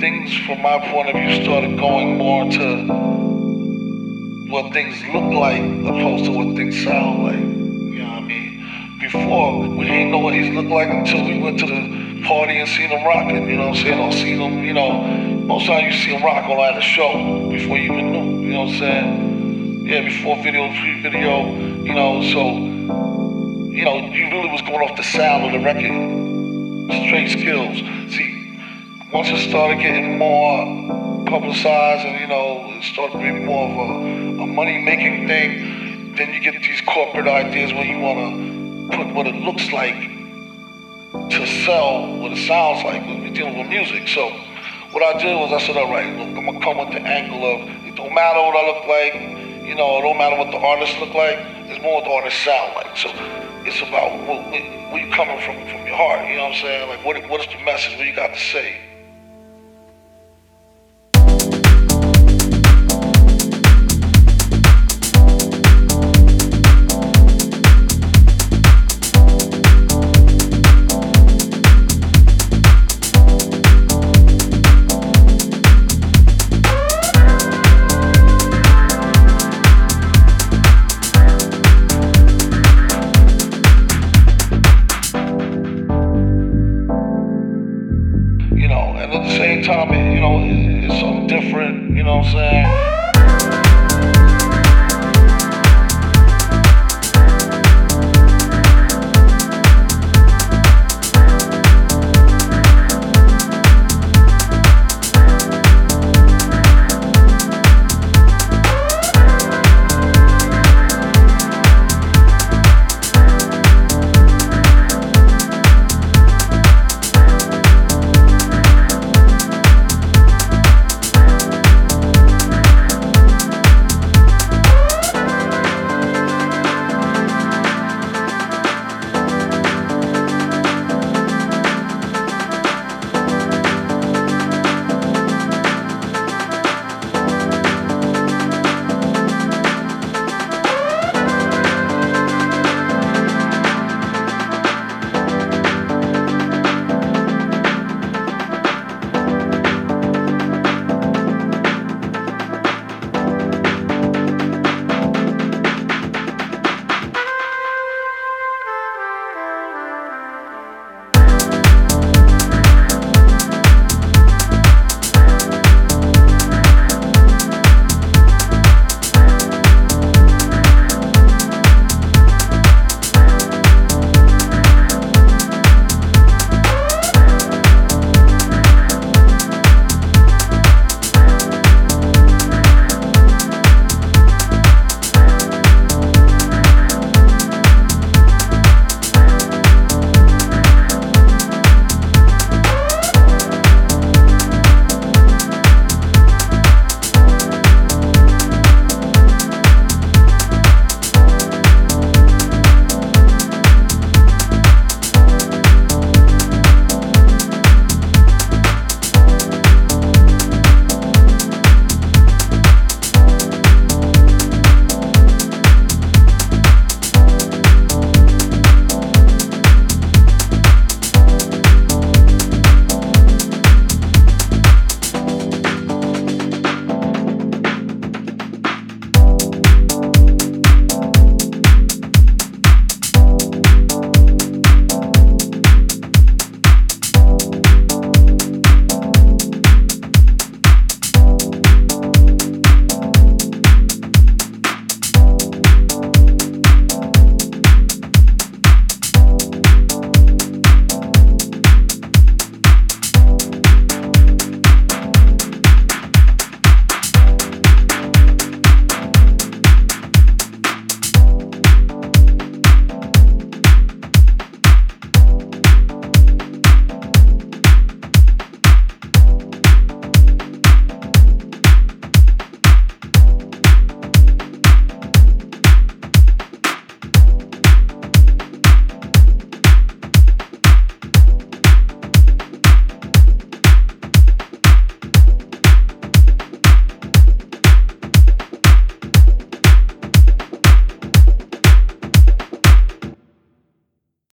things from my point of view started going more to what things look like opposed to what things sound like. You know what I mean? Before, we didn't know what he's looked like until we went to the party and seen him rocking, you know what I'm saying? Or seen him, most times you see him rock on at a show before you even knew, you know what I'm saying? Yeah, before video, pre-video, so, you really was going off the sound of the record, straight skills. See, once it started getting more publicized and, it started being more of a money-making thing, then you get these corporate ideas where you want to put what it looks like to sell what it sounds like when we're dealing with music. So what I did was I said, all right, look, I'm going to come with the angle of it don't matter what I look like, it don't matter what the artists look like, it's more what the artists sound like. So it's about where you coming from your heart, you know what I'm saying? Like what is the message, what you got to say? And at the same time, it's something different, you know what I'm saying?